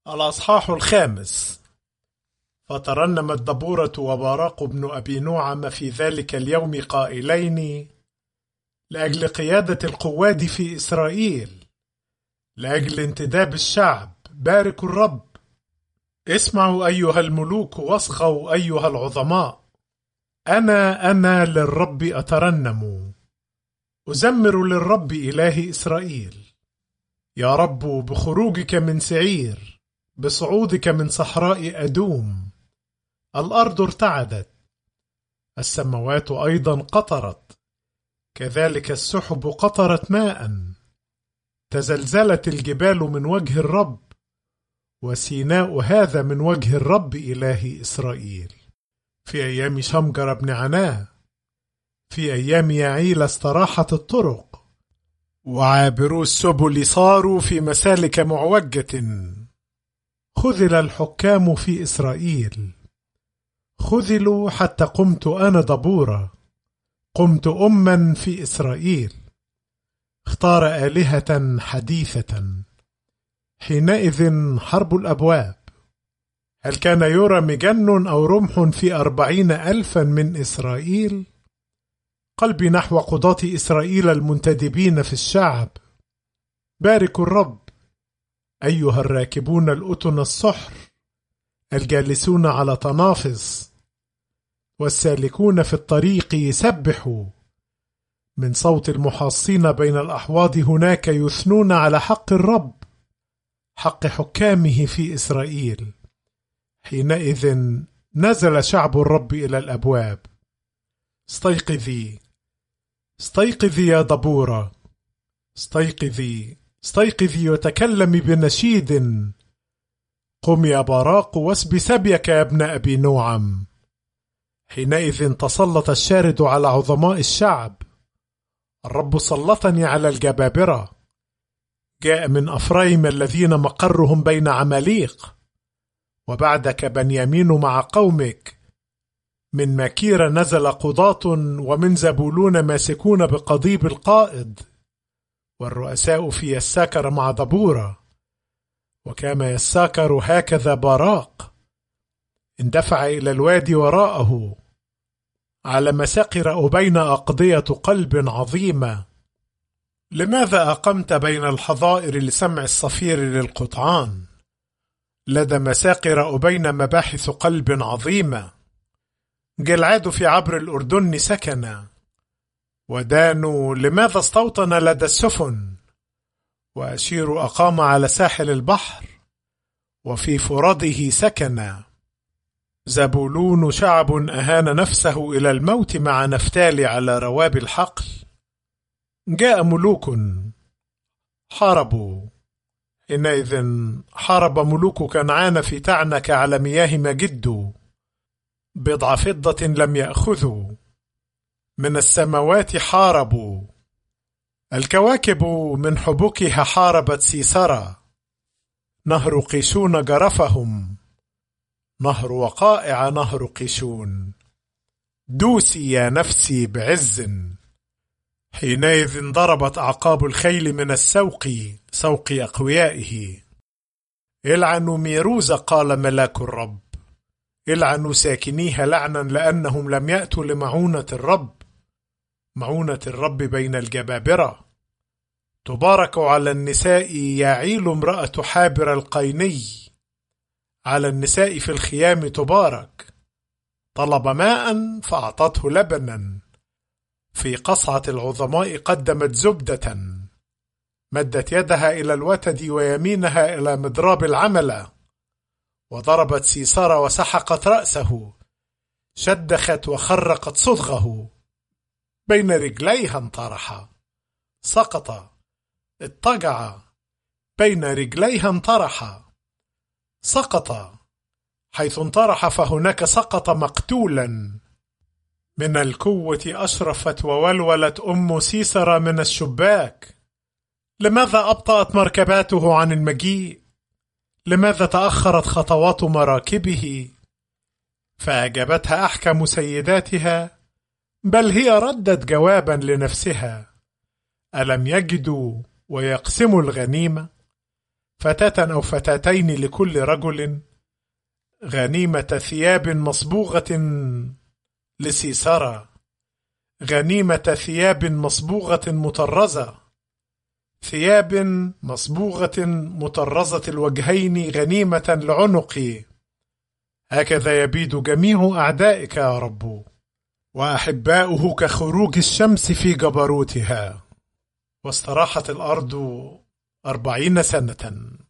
الأصحاح 5. فترنمت دبورة وباراق بن أبي نعم في ذلك اليوم قائلين: لأجل قيادة القواد في إسرائيل، لأجل انتداب الشعب، باركوا الرب. اسمعوا أيها الملوك، واصغوا أيها العظماء. أنا للرب أترنم، أزمر للرب إله إسرائيل. يا رب، بخروجك من سعير، بصعودك من صحراء أدوم، الأرض ارتعدت، السماوات أيضا قطرت، كذلك السحب قطرت ماء. تزلزلت الجبال من وجه الرب، وسيناء هذا من وجه الرب إله إسرائيل. في أيام شمجر بن عناه، في أيام يعيل استراحت الطرق، وعابرو السبل صاروا في مسالك معوجة. خذل الحكام في إسرائيل، خذلوا حتى قمت أنا دبورة، قمت أما في إسرائيل. اختار آلهة حديثة، حينئذ حرب الأبواب. هل كان يرى مجن أو رمح في 40,000 من إسرائيل؟ قلبي نحو قضاة إسرائيل المنتدبين في الشعب. باركوا الرب أيها الراكبون الأتن الصحر، الجالسون على تنافس، والسالكون في الطريق يسبحوا. من صوت المحاصين بين الأحواض هناك يثنون على حق الرب، حق حكامه في إسرائيل. حينئذ نزل شعب الرب إلى الأبواب. استيقظي، استيقظي يا دبورة، استيقظي، استيقظي وتكلمي بنشيد. قم يا باراق واسب سبيك يا ابن أبي نعم. حينئذ تسلط الشارد على عظماء الشعب، الرب سلطني على الجبابرة. جاء من أفرايم الذين مقرهم بين عماليق، وبعدك بنيامين مع قومك. من مكير نزل قضاة، ومن زبولون ماسكون بقضيب القائد، والرؤساء في يساكر مع دبورة. وكما يساكر هكذا باراق، اندفع إلى الوادي وراءه، على مساقر بين أقضية قلب عظيمة. لماذا أقمت بين الحظائر لسمع الصفير للقطعان، لدى مساقر بين مباحث قلب عظيمة؟ جلعاد في عبر الأردن سكن، ودانوا لماذا استوطن لدى السفن؟ وأشير أقام على ساحل البحر، وفي فرده سكن. زبولون شعب أهان نفسه إلى الموت مع نفتالي على رواب الحقل. جاء ملوك حاربوا، حينئذ حارب ملوك كنعان في تعنك على مياه مجد. بضع فضة لم يأخذوا، من السماوات حاربوا. الكواكب من حبكها حاربت سيسرى، نهر قيشون جرفهم، نهر وقائع نهر قيشون. دوسي يا نفسي بعز. حينئذ ضربت أعقاب الخيل من السوق، سوق أقويائه. العنوا ميروز، قال ملاك الرب، العنوا ساكنيها لعنا، لأنهم لم يأتوا لمعونة الرب، معونة الرب بين الجبابرة. تبارك على النساء يعيل امرأة حابر القيني، على النساء في الخيام تبارك. طلب ماء فأعطته لبنا، في قصعة العظماء قدمت زبدة. مدت يدها إلى الوتد ويمينها إلى مضراب العملة، وضربت سيسرى وسحقت رأسه، شدخت وخرقت صدغه. بين رجليها انطرح، سقط، اضطجع. بين رجليها انطرح، سقط. حيث انطرح فهناك سقط مقتولا. من الكوة أشرفت وولولت أم سيسرى من الشباك. لماذا أبطأت مركباته عن المجيء؟ لماذا تأخرت خطوات مراكبه؟ فأجابتها أحكم سيداتها، بل هي ردت جوابا لنفسها: ألم يجدوا ويقسموا الغنيمة؟ فتاة أو فتاتين لكل رجل، غنيمة ثياب مصبوغة لسيسرى، غنيمة ثياب مصبوغة مطرزة، ثياب مصبوغة مطرزة الوجهين غنيمة لعنقي. هكذا يبيد جميع أعدائك يا رب، وأحباؤه كخروج الشمس في جبروتها. واستراحت الأرض 40 سنة.